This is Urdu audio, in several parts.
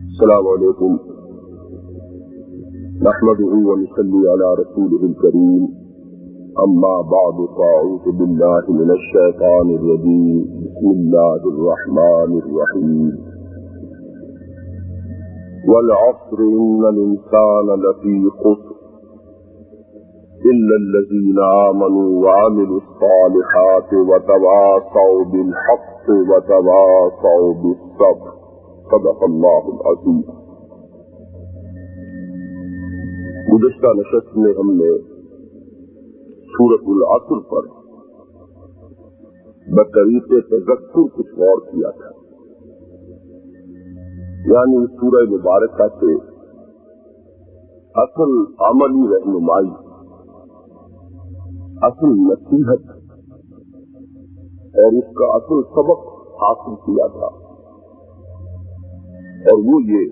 السلام علیکم نحمده ونصلي على رسوله الكريم اما بعد فاعوذ بالله من الشيطان الرجيم بسم الله الرحمن الرحيم والعصر ان الانسان لفي خسر الا الذين آمنوا وعملوا الصالحات وتواصوا بالحق وتواصوا بالصبر صدق اللہ العظیم۔ گزشتہ نشست میں ہم نے سورۃ العصر پر بطریق تذکر کچھ غور کیا تھا، یعنی سورہ مبارکہ سے اصل عملی رہنمائی، اصل نصیحت اور اس کا اصل سبق حاصل کیا تھا، اور وہ یہ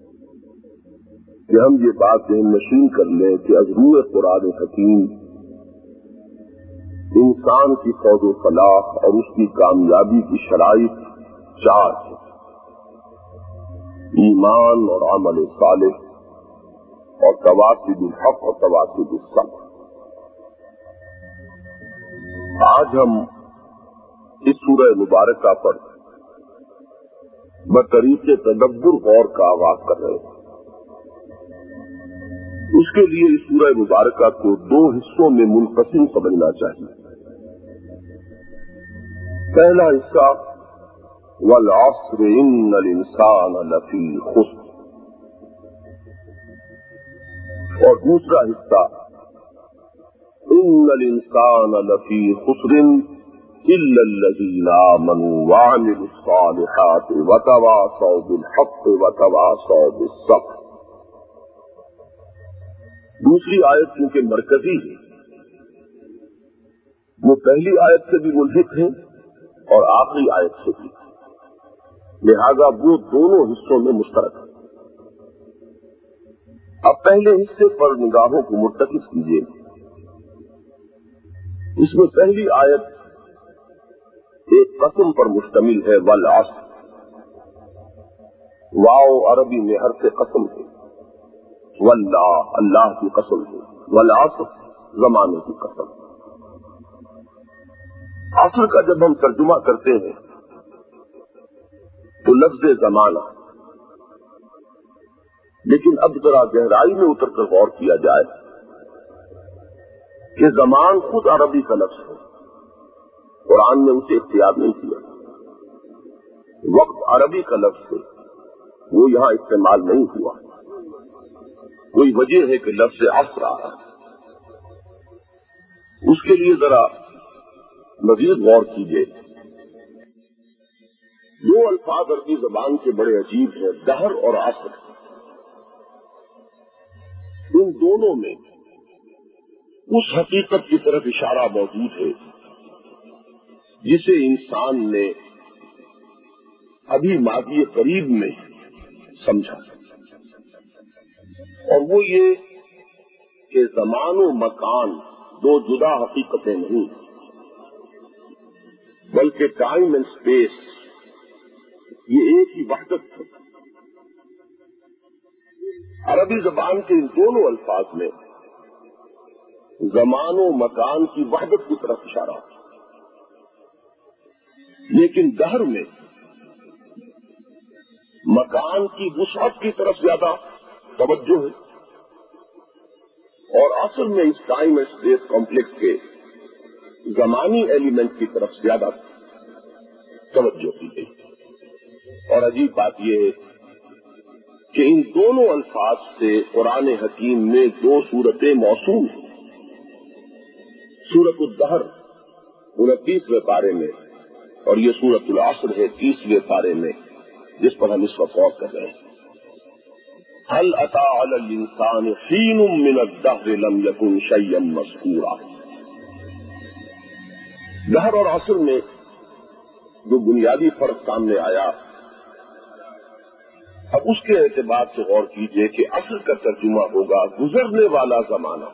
کہ ہم یہ بات ذہن نشین کر لیں کہ از روح قرآن حکیم انسان کی فوز و فلاح اور اس کی کامیابی کی شرائط چار ہیں: ایمان اور عمل صالح اور تواصی بالحق اور تواصی بالصبر۔ آج ہم اس سورہ مبارکہ پر بطریق تدبر غور کا آغاز کر رہے ہیں۔ اس کے لیے اس سورہ مبارکہ کو دو حصوں میں منقسم سمجھنا چاہیے۔ پہلا حصہ والعصر ان الانسان لفی خسر، اور دوسرا حصہ ان الانسان لفی خسر الا الذین آمنوا وعملوا الصالحات وتواصوا بالحق وتواصوا بالصبر۔ دوسری آیت کیونکہ مرکزی ہے، وہ پہلی آیت سے بھی ملحق ہے اور آخری آیت سے بھی، لہذا وہ دونوں حصوں میں مشترک ہے۔ اب پہلے حصے پر نگاہوں کو مرتکز کیجیے۔ اس میں پہلی آیت ایک قسم پر مشتمل ہے، والعصر، واو عربی میں حرف قسم ہے، واللہ اللہ کی قسم ہے، والعصر زمانے کی قسم ہے۔ عصر کا جب ہم ترجمہ کرتے ہیں تو لفظ زمانہ، لیکن اب ذرا گہرائی میں اتر کر غور کیا جائے کہ زمان خود عربی کا لفظ ہے، قرآن نے اسے اختیار نہیں کیا۔ وقت عربی کا لفظ ہے، وہ یہاں استعمال نہیں ہوا۔ کوئی وجہ ہے کہ لفظ عصر آ رہا ہے، اس کے لیے ذرا مزید غور کیجیے۔ دو الفاظ عربی زبان کے بڑے عجیب ہیں، دہر اور عصر۔ ان دونوں میں اس حقیقت کی طرف اشارہ موجود ہے جسے انسان نے ابھی ماضی قریب میں سمجھا، اور وہ یہ کہ زمان و مکان دو جدا حقیقتیں نہیں، بلکہ ٹائم اینڈ اسپیس یہ ایک ہی وحدت ہے۔ عربی زبان کے ان دونوں الفاظ میں زمان و مکان کی وحدت کی طرف اشارہ ہے، لیکن دہر میں مکان کی وسعت کی طرف زیادہ توجہ ہے، اور اصل میں اس ٹائم اینڈ اسپیس کمپلیکس کے زمانی ایلیمنٹ کی طرف زیادہ توجہ کی گئی۔ اور عجیب بات یہ ہے کہ ان دونوں الفاظ سے قرآن حکیم میں دو صورتیں موصول ہیں۔ سورۃ الدہر 29ویں پارے میں، اور یہ سورۃ العصر ہے 30ویں پارے میں، جس پر ہم اس وقت غور کر رہے ہیں۔ هل اتى على الانسان حين من الدهر لم يكن شيئا مذكورا۔ دہر اور عصر میں جو بنیادی فرق سامنے آیا، اب اس کے اعتبار سے غور کیجئے کہ عصر کا ترجمہ ہوگا گزرنے والا زمانہ۔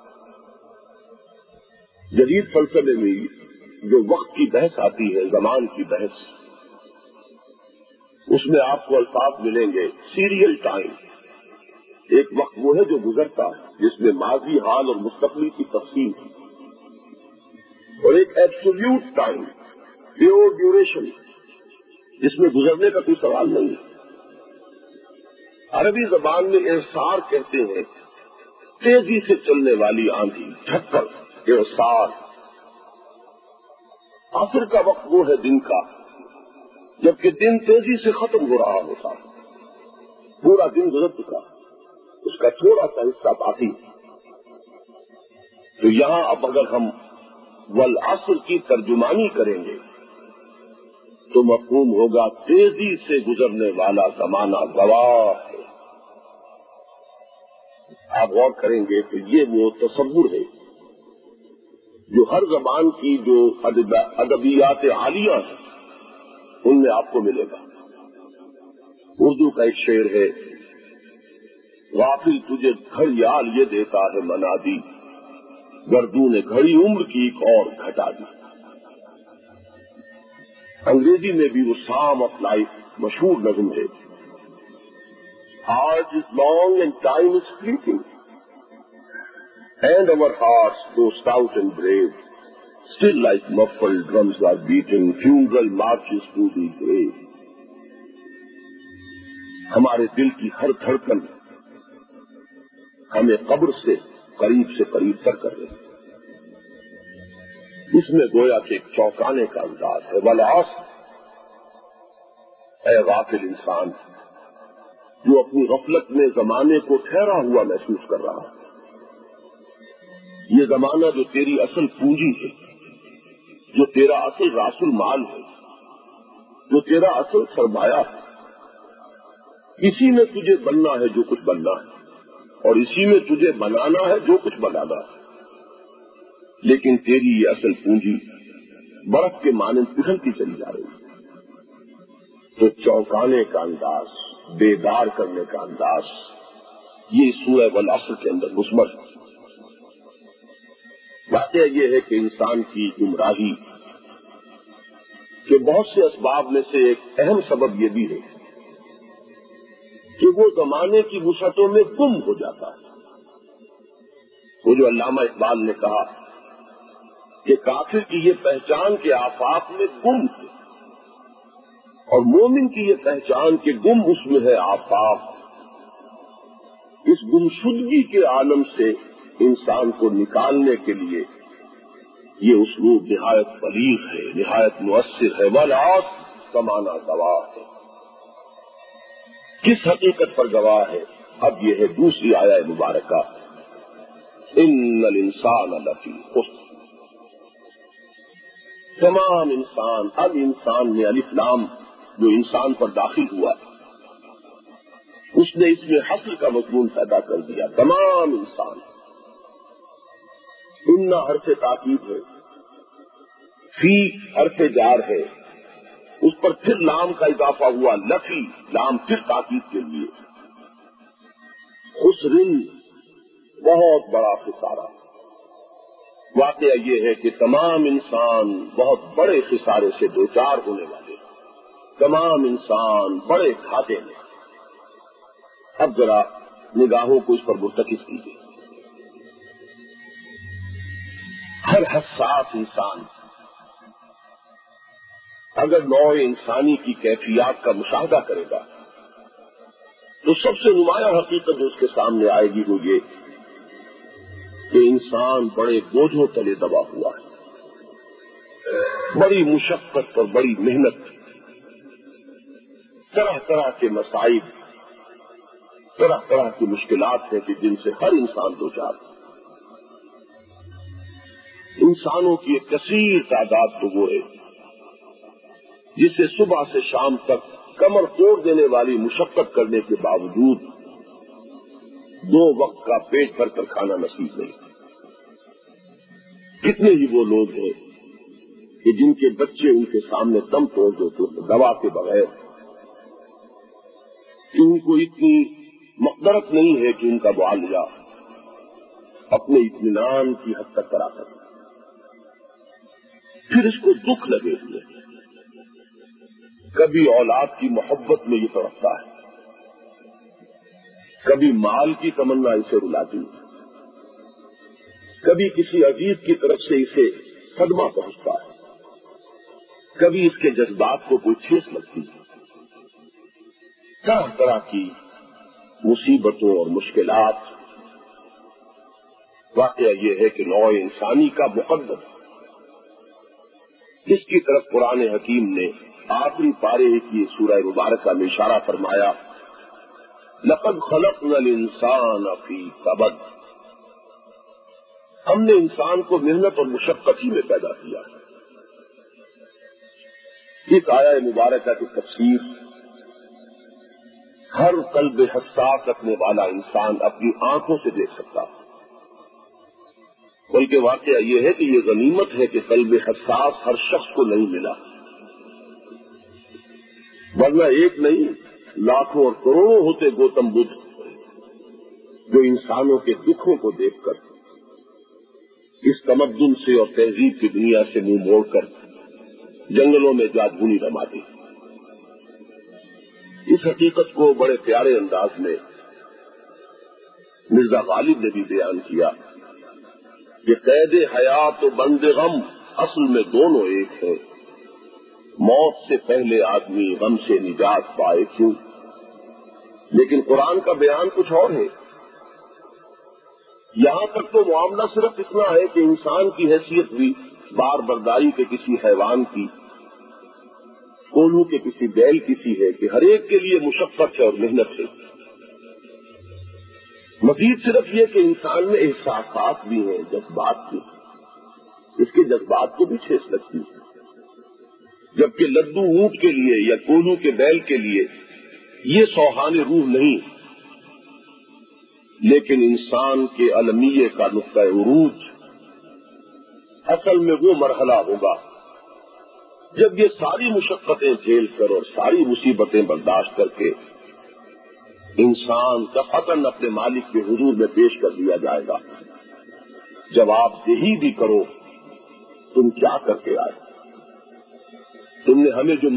جدید فلسفے میں جو وقت کی بحث آتی ہے، زمان کی بحث، اس میں آپ کو الفاظ ملیں گے سیریل ٹائم، ایک وقت وہ ہے جو گزرتا ہے جس میں ماضی، حال اور مستقبل کی تفصیل ہے، اور ایک ایبسولوٹ ٹائم، پیور ڈیوریشن، جس میں گزرنے کا کوئی سوال نہیں ہے۔ عربی زبان میں اعصار کہتے ہیں تیزی سے چلنے والی آندھی، جھکڑ، اعصار۔ عصر کا وقت وہ ہے دن کا جبکہ دن تیزی سے ختم ہو رہا ہوتا ہے، پورا دن گزر چکا، اس کا تھوڑا سا حصہ باقی۔ تو یہاں اب اگر ہم والعصر کی ترجمانی کریں گے تو مفہوم ہوگا تیزی سے گزرنے والا زمانہ گواہ ہے۔ آپ غور کریں گے تو یہ وہ تصور ہے جو ہر زبان کی جو ادبیات عالیہ ہیں ان میں آپ کو ملے گا۔ اردو کا ایک شعر ہے، غافل تجھے گھڑیال یہ دیتا ہے منادی، گردوں نے گھڑی عمر کی ایک اور گھٹا دی۔ انگریزی میں بھی وہ سام آف لائف مشہور نظم ہے، Hours is long and time is fleeting, and our hearts, though stout and brave, still like muffled drums are beating funeral marches to the grave. ہمارے دل کی ہر دھڑکن ہمیں قبر سے قریب تر کر رہی ہے۔ اس میں گویا کہ ایک چوکانے کا انداز ہے۔ والعصر، اے غافل انسان جو اپنی غفلت میں زمانے کو ٹھہرا ہوا محسوس کر رہا ہے، یہ زمانہ جو تیری اصل پونجی ہے، جو تیرا اصل راس المال ہے، جو تیرا اصل سرمایہ ہے، اسی میں تجھے بننا ہے جو کچھ بننا ہے، اور اسی میں تجھے بنانا ہے جو کچھ بنانا ہے، لیکن تیری یہ اصل پونجی برف کے مانند پگھلتی چلی جا رہی ہے۔ تو چوکانے کا انداز، بیدار کرنے کا انداز، یہ سورہ والعصر کے اندر مضمر ہے۔ واقعہ یہ ہے کہ انسان کی گمراہی کے بہت سے اسباب میں سے ایک اہم سبب یہ بھی ہے کہ وہ زمانے کی وسعتوں میں گم ہو جاتا ہے۔ وہ جو علامہ اقبال نے کہا کہ کافر کی یہ پہچان کے آفاق میں گم ہے، اور مومن کی یہ پہچان کہ گم اس میں ہے آفاق۔ اس گمشدگی کے عالم سے انسان کو نکالنے کے لیے یہ اسلوب نہایت بلیغ ہے، نہایت مؤثر ہے۔ والعصر زمانہ گواہ ہے۔ کس حقیقت پر گواہ ہے؟ اب یہ ہے دوسری آیہ مبارکہ، ان الانسان لفی خسر۔ تمام انسان، اب انسان میں الف لام جو انسان پر داخل ہوا اس نے اس میں حصر کا مضمون پیدا کر دیا۔ تمام انسان، ان حرف تاکید ہے، فی حرف جار ہے، اس پر پھر لام کا اضافہ ہوا، لفی لام پھر تاکید کے لیے، خسرن بہت بڑا خسارہ۔ واقعہ یہ ہے کہ تمام انسان بہت بڑے خسارے سے دوچار ہونے والے، تمام انسان بڑے گھاٹے میں۔ اب ذرا نگاہوں کو اس پر مرتکز کیجیے۔ ہر حساس انسان اگر نوع انسانی کی کیفیات کا مشاہدہ کرے گا تو سب سے نمایاں حقیقت جو اس کے سامنے آئے گی وہ یہ کہ انسان بڑے بوجھوں تلے دبا ہوا ہے، بڑی مشقت اور بڑی محنت، طرح طرح کے مصائب، طرح طرح کی مشکلات ہیں کہ جن سے ہر انسان دوچار ہے۔ انسانوں کی ایک کثیر تعداد تو وہ ہے جسے صبح سے شام تک کمر توڑ دینے والی مشقت کرنے کے باوجود 2 وقت کا پیٹ بھر کر کھانا نصیب نہیں۔ کتنے ہی وہ لوگ ہیں کہ جن کے بچے ان کے سامنے دم توڑ دیتے ہیں دوا کے بغیر، کہ ان کو اتنی مقدرت نہیں ہے کہ ان کا معالجہ اپنے اطمینان کی حد تک کرا سکے، پھر اس کو دکھ لگے ہوئے، کبھی اولاد کی محبت میں یہ تڑپتا ہے، کبھی مال کی تمنا اسے رلاتی ہے، کبھی کسی عزیز کی طرف سے اسے صدمہ پہنچتا ہے، کبھی اس کے جذبات کو کوئی ٹھیس لگتی ہے۔ طرح طرح کی مصیبتوں اور مشکلات۔ واقعہ یہ ہے کہ نوع انسانی کا مقدم اس کی طرف قرآن حکیم نے آخری پارے کی سورہ مبارکہ میں اشارہ فرمایا، لقد خلقنا الانسان فی کبد، ہم نے انسان کو محنت اور مشقت ہی میں پیدا کیا ہے۔ اس آیہ مبارکہ کی تفسیر ہر قلب حساس رکھنے والا انسان اپنی آنکھوں سے دیکھ سکتا ہے، بلکہ واقعہ یہ ہے کہ یہ غنیمت ہے کہ قلب حساس ہر شخص کو نہیں ملا، ورنہ ایک نہیں لاکھوں اور کروڑوں ہوتے گوتم بدھ جو انسانوں کے دکھوں کو دیکھ کر اس تمدن سے اور تہذیب کی دنیا سے منہ موڑ کر جنگلوں میں جادگونی رماتے۔ اس حقیقت کو بڑے پیارے انداز میں مرزا غالب نے بھی بیان کیا کہ قید حیات و بند غم اصل میں دونوں ایک ہیں، موت سے پہلے آدمی غم سے نجات پائے کیوں؟ لیکن قرآن کا بیان کچھ اور ہے۔ یہاں تک تو معاملہ صرف اتنا ہے کہ انسان کی حیثیت بھی بار برداری کے کسی حیوان کی، کولو کے کسی بیل کسی ہے کہ ہر ایک کے لیے مشقت ہے اور محنت ہے۔ مزید صرف یہ کہ انسان میں احساسات بھی ہیں، جذبات بھی، اس کے جذبات کو بھی ٹھیس لگتی ہے، جبکہ لدو اونٹ کے لیے یا کولو کے بیل کے لیے یہ سوہان روح نہیں، لیکن انسان کے المیے کا نقطہ عروج اصل میں وہ مرحلہ ہوگا جب یہ ساری مشقتیں جھیل کر اور ساری مصیبتیں برداشت کر کے انسان دفعتاً اپنے مالک کے حضور میں پیش کر دیا جائے گا۔ جواب دہی بھی کرو، تم کیا کر کے آئے؟ تم نے ہمیں جو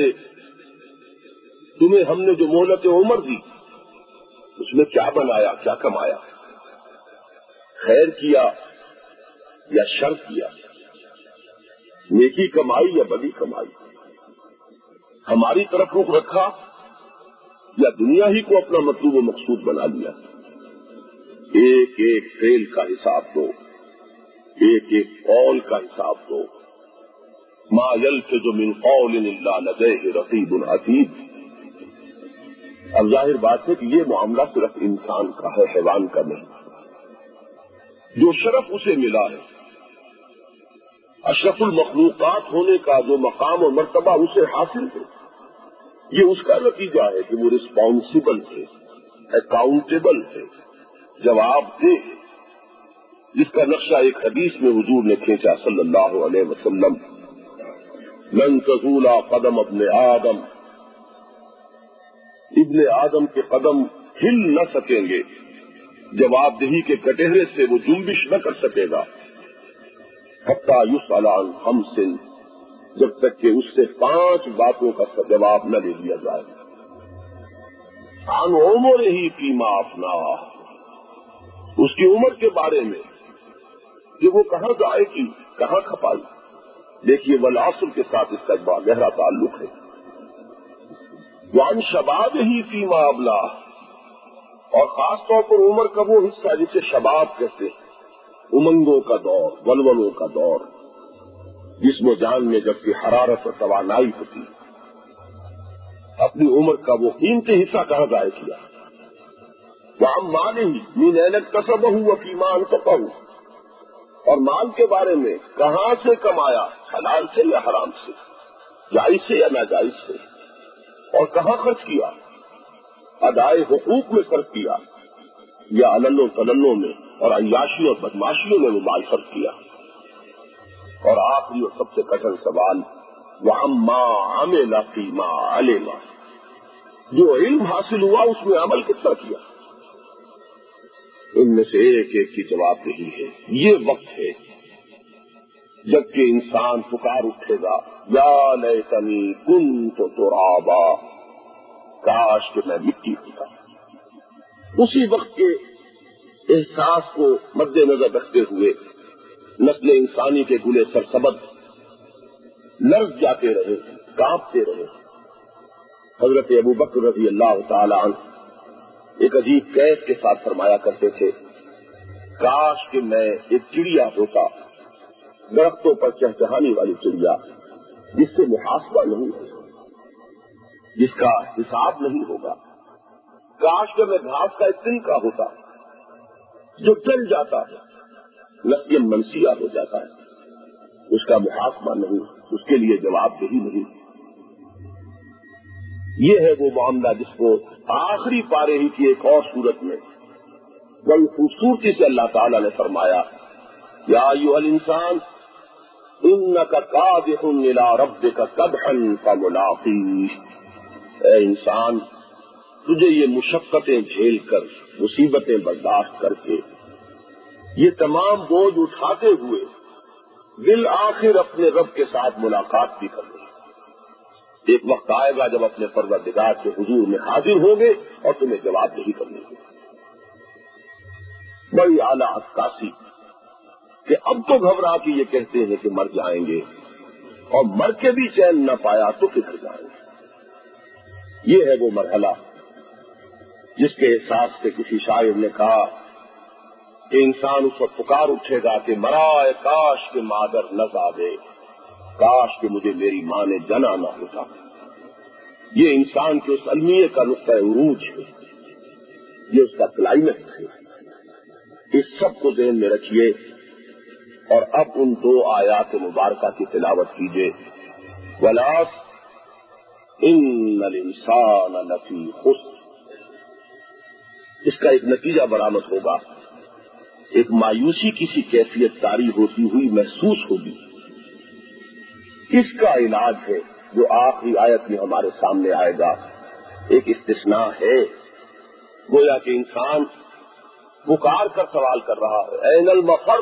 مہلت عمر دی، اس میں کیا بنایا، کیا کمایا؟ خیر کیا یا شر کیا؟ نیکی کمائی یا بدی کمائی؟ ہماری طرف رخ رکھا یا دنیا ہی کو اپنا مطلوب و مقصود بنا لیا؟ ایک ایک فعل کا حساب دو، ایک ایک قول کا حساب دو۔ ما یلفظ من قول الا لدیہ رقیب عتید۔ اب ظاہر بات ہے کہ یہ معاملہ صرف انسان کا ہے، حیوان کا نہیں۔ جو شرف اسے ملا ہے، اشرف المخلوقات ہونے کا جو مقام و مرتبہ اسے حاصل ہے، یہ اس کا نتیجہ ہے کہ وہ رسپانسبل ہے، اکاؤنٹیبل ہے، جواب دہ ہے، جس کا نقشہ ایک حدیث میں حضور نے کھینچا صلی اللہ علیہ وسلم، لن تزول قدم ابن آدم کے قدم ہل نہ سکیں گے، جواب دہی کے کٹہرے سے وہ جنبش نہ کر سکے گا، حتی یسأل عن خمس، جب تک کہ اس سے 5 باتوں کا جواب نہ لے لیا جائے۔ عن عمرہ فیما افناہ، اس کی عمر کے بارے میں کہ وہ کہاں ضائع کی، کہاں کھپائی۔ دیکھیے والعصر کے ساتھ اس کا بڑا گہرا تعلق ہے۔ وعن شبابہ فیما ابلاہ، اور خاص طور پر عمر کا وہ حصہ جسے شباب کہتے ہیں، امنگوں کا دور، ولولوں کا دور، جسم و جان میں جبکہ حرارت اور توانائی ہوتی، اپنی عمر کا وہ قیمتی حصہ کہاں ضائع کیا۔ وعن مالہ من این اکتسبہ وفیما انفقہ، اور مال کے بارے میں کہاں سے کمایا، حلال سے یا حرام سے، جائز سے یا ناجائز سے، اور کہاں خرچ کیا، ادائے حقوق میں خرچ کیا یا علل و تللوں میں اور عیاشی اور بدماشیوں میں وہ مال خرچ کیا۔ اور آخری اور سب سے کٹھن سوال، وَعَمَّا عَمِلَ فِيمَا عَلِمَ، جو علم حاصل ہوا اس میں عمل کتنا کیا۔ ان میں سے ایک ایک کی جواب دہی ہے۔ یہ وقت ہے جبکہ انسان پکار اٹھے گا یا لیتنی کنت ترابا، کاش کہ میں مٹی ہوتا۔ اسی وقت کے احساس کو مد نظر رکھتے ہوئے نسل انسانی کے گلے سرسبد لرز جاتے رہے، کانپتے رہے۔ حضرت ابوبکر رضی اللہ تعالی عنہ ایک عجیب کیف کے ساتھ فرمایا کرتے تھے، کاش کہ میں ایک چڑیا ہوتا، درختوں پر چہچہانے والی چڑیا، جس سے محاسبہ نہیں ہوگا، جس کا حساب نہیں ہوگا۔ کاش کہ میں گھاس کا ایک تنکا ہوتا جو چل جاتا ہے، نسیم منسیہ ہو جاتا ہے، اس کا محاسبہ نہیں، اس کے لیے جواب دہی نہیں۔ یہ ہے وہ معاملہ جس کو آخری پارے ہی کی ایک اور صورت میں بڑی خوبصورتی سے اللہ تعالیٰ نے فرمایا، یا ایھا الانسان انک کادح الی ربک کدحا فملاقیہ، اے انسان تجھے یہ مشقتیں جھیل کر، مصیبتیں برداشت کر کے، یہ تمام بوجھ اٹھاتے ہوئے بالآخر اپنے رب کے ساتھ ملاقات بھی کرنی۔ ایک وقت آئے گا جب اپنے پروردگار کے حضور میں حاضر ہوں گے اور تمہیں جواب نہیں کرنے گے۔ بڑی اعلیٰ عکاسی کہ اب تو گھبرا کے یہ کہتے ہیں کہ مر جائیں گے، اور مر کے بھی چین نہ پایا تو کدھر جائیں گے۔ یہ ہے وہ مرحلہ جس کے احساس سے کسی شاعر نے کہا کہ انسان اس وقت پکار اٹھے گا کہ مرائے کاش کہ مادر نہ زادے، کاش کہ مجھے میری ماں نے جنا نہ ہوتا۔ یہ انسان کے اس المیے کا نقطۂ عروج ہے، یہ اس کا کلائمیکس ہے۔ اس سب کو ذہن میں رکھیے اور اب ان دو آیات مبارکہ کی تلاوت کیجیے۔ وَالْعَصْرِ إِنَّ الْإِنسَانَ لَفِي خُسْرٍ، اس کا ایک نتیجہ برآمد ہوگا، ایک مایوسی کی سی کیفیت طاری ہوتی ہوئی محسوس ہوگی۔ اس کا علاج ہے جو آخری آیت میں ہمارے سامنے آئے گا، ایک استثناء ہے، گویا کہ انسان پکار کر سوال کر رہا ہے، این المفر،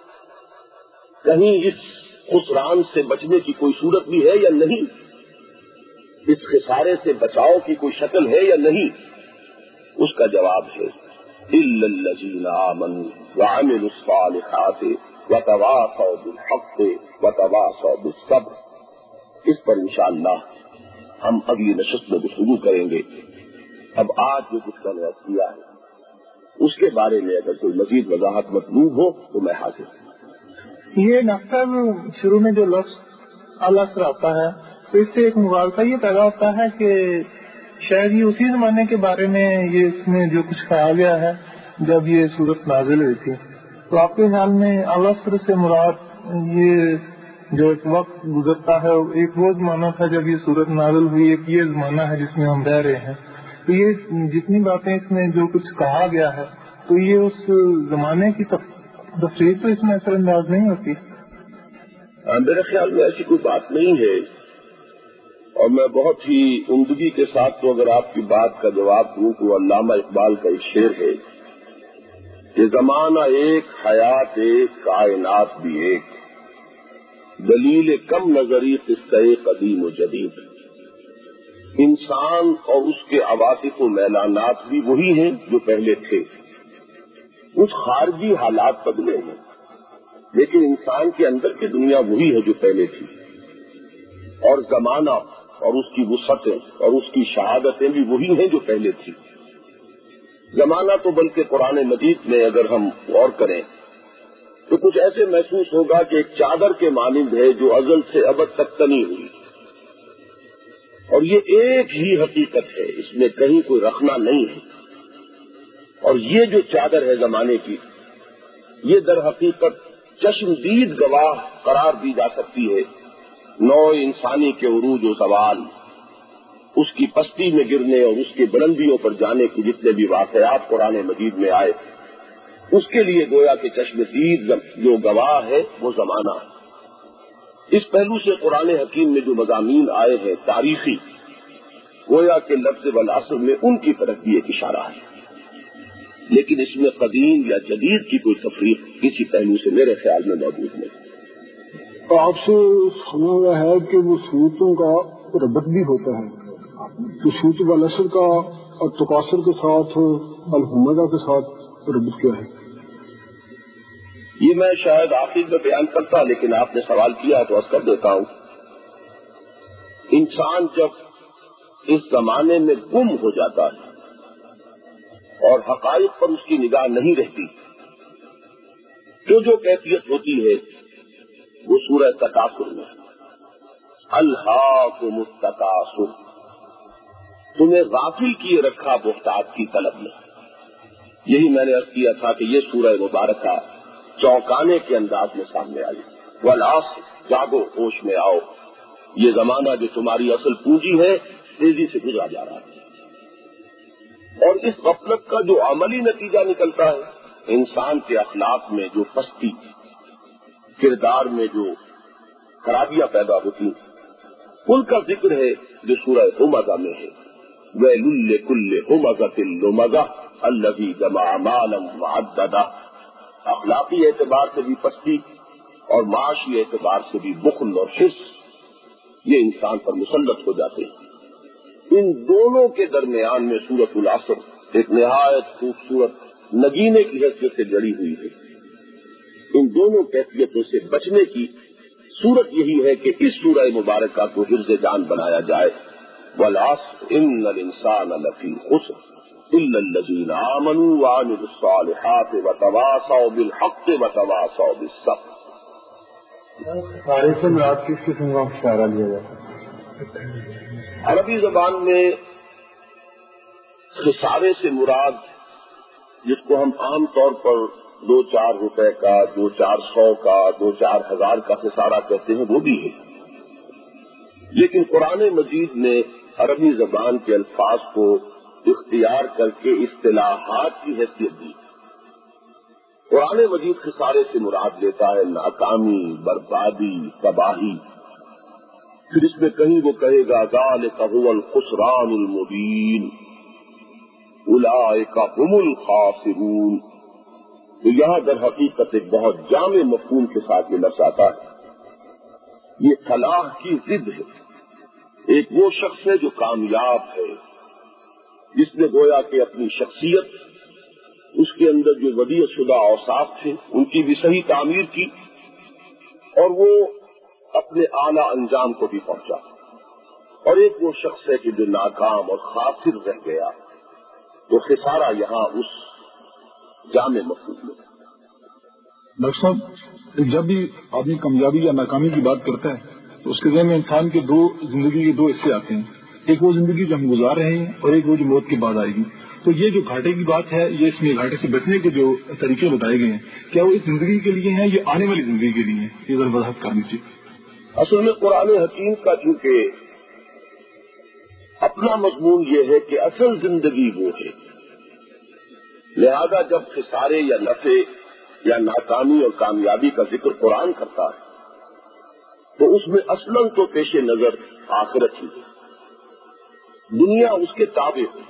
کہیں اس خسران سے بچنے کی کوئی صورت بھی ہے یا نہیں، اس خسارے سے بچاؤ کی کوئی شکل ہے یا نہیں؟ اس کا جواب ہے الا الذین آمنوا وعملوا الصالحات وتواصوا بالحق وتواصوا بالصبر۔ اس پر انشاءاللہ ہم اگلی نشست میں گفتگو کریں گے۔ اب آج جو کچھ میں نے عرض کیا ہے اس کے بارے میں اگر کوئی مزید وضاحت مطلوب ہو تو میں حاضر ہوں۔ یہ ڈاکٹر شروع میں جو لفظ الاسر آتا ہے تو اس سے ایک مغالطہ یہ پیدا ہوتا ہے کہ شاید یہ اسی زمانے کے بارے میں یہ اس میں جو کچھ کہا گیا ہے جب یہ صورت نازل ہوئی تھی، تو آپ کے خیال میں الاسر سے مراد یہ جو ایک وقت گزرتا ہے ایک وہ زمانہ تھا جب یہ صورت نازل ہوئی، ایک یہ زمانہ ہے جس میں ہم رہ رہے ہیں، تو یہ جتنی باتیں اس میں جو کچھ کہا گیا ہے تو یہ اس زمانے کی تفسیر تو اس میں اثر انداز نہیں ہوتی؟ میرے خیال میں ایسی کوئی بات نہیں ہے، اور میں بہت ہی عمدگی کے ساتھ تو اگر آپ کی بات کا جواب دوں تو علامہ اقبال کا ایک شعر ہے کہ زمانہ ایک، حیات ایک، کائنات بھی ایک، دلیل کم نظری قصہ قدیم و جدید۔ انسان اور اس کے عواطف و میلانات بھی وہی ہیں جو پہلے تھے، کچھ خارجی حالات بدلے ہیں لیکن انسان کے اندر کی دنیا وہی ہے جو پہلے تھی، اور زمانہ اور اس کی وسعتیں اور اس کی شہادتیں بھی وہی ہیں جو پہلے تھی۔ زمانہ تو بلکہ قرآن مجید میں اگر ہم غور کریں تو کچھ ایسے محسوس ہوگا کہ ایک چادر کے مانند ہے جو ازل سے ابد تک تنی ہوئی، اور یہ ایک ہی حقیقت ہے، اس میں کہیں کوئی رخنا نہیں ہے، اور یہ جو چادر ہے زمانے کی، یہ در حقیقت چشمدید گواہ قرار دی جا سکتی ہے نوع انسانی کے عروج و زوال، اس کی پستی میں گرنے اور اس کی بلندیوں پر جانے کے جتنے بھی واقعات قرآن مجید میں آئے، اس کے لیے گویا کہ چشمدید جو گواہ ہے وہ زمانہ ہے۔ اس پہلو سے قرآن حکیم میں جو مضامین آئے ہیں تاریخی، گویا کہ لفظ والعصر میں ان کی طرف بھی ایک اشارہ ہے، لیکن اس میں قدیم یا جدید کی کوئی تفریق کسی پہلو سے میرے خیال میں موجود نہیں۔ آپ سے سنا ہوا ہے کہ وہ صورتوں کا ربط بھی ہوتا ہے، تو صورت والاسر کا اور تقاصر کے ساتھ الحمدہ کے ساتھ ربط کیا ہے؟ یہ میں شاید آخر میں بیان کرتا، لیکن آپ نے سوال کیا تو عرض کر دیتا ہوں۔ انسان جب اس زمانے میں گم ہو جاتا ہے اور حقائق پر اس کی نگاہ نہیں رہتی، جو کیفیت ہوتی ہے وہ سورہ تکاثر میں، الہاکم التکاثر، تمہیں غافل کیے رکھا بہتات کی طلب میں۔ یہی میں نے عرض کیا تھا کہ یہ سورہ مبارکہ چونکانے کے انداز میں سامنے آئی، والعصر، جاگو، ہوش میں آؤ، یہ زمانہ جو تمہاری اصل پونجی ہے تیزی سے گزرا جا رہا ہے۔ اور اس غفلت کا جو عملی نتیجہ نکلتا ہے، انسان کے اخلاق میں جو پستی، کردار میں جو خرابیاں پیدا ہوتی، ان کا ذکر ہے جو سورہ ہمزہ میں ہے، وَيْلٌ لِّكُلِّ ہُمَزَةٍ لُمَزَةٍ الَّذِي جَمَعَ مَالًا وَعَدَّدَهُ۔ اخلاقی اعتبار سے بھی پستی اور معاشی اعتبار سے بھی بخل اور حرص، یہ انسان پر مسلط ہو جاتے ہیں۔ ان دونوں کے درمیان میں سورۃ العصر ایک نہایت خوبصورت نگینے کی حیثیت سے جڑی ہوئی ہے۔ ان دونوں کیفیتوں سے بچنے کی صورت یہی ہے کہ اس سورہ مبارکہ کو حرز جان بنایا جائے، والعصر ان الانسان لفی خسر الا الذین آمنوا وعملوا الصالحات وتواصوا بالحق وتواصوا بالصبر۔ خسارے سے مراد کس قسم کا خسارہ لیا جاتا ہے؟ عربی زبان میں خسارے سے مراد جس کو ہم عام طور پر 2-4 روپے کا، 2-400 کا، 2-4 ہزار کا خسارہ کہتے ہیں، وہ بھی ہے، لیکن قرآن مجید نے عربی زبان کے الفاظ کو اختیار کر کے اصطلاحات کی حیثیت دی۔ قرآن مجید خسارے سے مراد لیتا ہے ناکامی، بربادی، تباہی۔ پھر اس میں کہیں وہ کہے گا ذالک هو الخسران المبین، اولئک هم الخاسرون۔ تو یہاں در حقیقت ایک بہت جامع مفہوم کے ساتھ یہ لفظ آتا ہے۔ یہ فلاح کی ضد ہے۔ ایک وہ شخص ہے جو کامیاب ہے، جس نے گویا کہ اپنی شخصیت، اس کے اندر جو ودیعت شدہ اوصاف تھے ان کی بھی صحیح تعمیر کی، اور وہ اپنے اعلیٰ انجام کو بھی پہنچا۔ اور ایک وہ شخص ہے کہ جو ناکام اور خاسر رہ گیا۔ تو خسارہ یہاں اس جامع مفہوم میں۔ ڈاکٹر صاحب، جب بھی آدمی کامیابی یا ناکامی کی بات کرتا ہے تو اس کے ذہن میں انسان کے زندگی کے 2 حصے آتے ہیں، ایک وہ زندگی جو ہم گزار رہے ہیں اور ایک وہ جو موت کے بعد آئے گی۔ تو یہ جو گھاٹے کی بات ہے، یہ اس میں گھاٹے سے بچنے کے جو طریقے بتائے گئے ہیں، کیا وہ اس زندگی کے لیے ہیں یا آنے والی زندگی کے لیے ہیں؟ یہ ذرا وضاحت کر دیجیے۔ اصل میں قرآن حکیم کا چونکہ اپنا مضمون یہ ہے کہ اصل زندگی وہ ہے، لہذا جب خسارے یا نفع یا ناکامی اور کامیابی کا ذکر قرآن کرتا ہے تو اس میں اصلاً تو پیش نظر آخرت ہی ہے، دنیا اس کے تابع ہے۔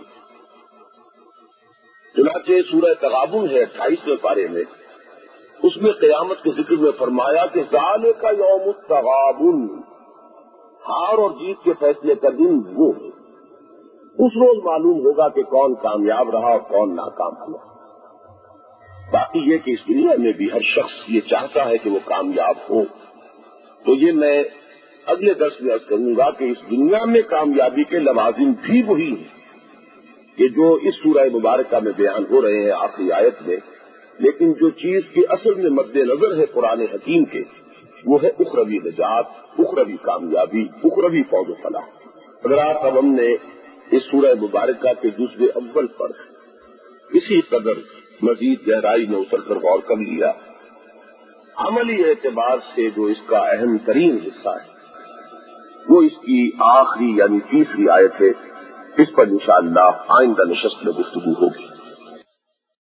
چنانچہ سورہ تغابن ہے 28ویں پارے میں، اس میں قیامت کے ذکر میں فرمایا کہ ذالک یوم التغابن، ہار اور جیت کے فیصلے کا دن وہ ہے۔ اس روز معلوم ہوگا کہ کون کامیاب رہا اور کون ناکام ہوا۔ باقی یہ کہ اس دنیا میں بھی ہر شخص یہ چاہتا ہے کہ وہ کامیاب ہو، تو یہ میں اگلے درس میں عرض کروں گا کہ اس دنیا میں کامیابی کے لوازم بھی وہی ہیں کہ جو اس سورہ مبارکہ میں بیان ہو رہے ہیں آخری آیت میں، لیکن جو چیز کی اصل میں مد نظر ہے قرآن حکیم کے، وہ ہے اخروی نجات، اخروی کامیابی، اخروی فوز و فلاح۔ حضرات، اب ہم نے اس سورہ مبارکہ کے جزء اول پر اسی قدر مزید گہرائی میں اتر کر غور کر لیا۔ عملی اعتبار سے جو اس کا اہم ترین حصہ ہے وہ اس کی آخری یعنی تیسری آیت ہے۔ اس پر انشاءاللہ آئندہ نشست میں گفتگو ہوگی۔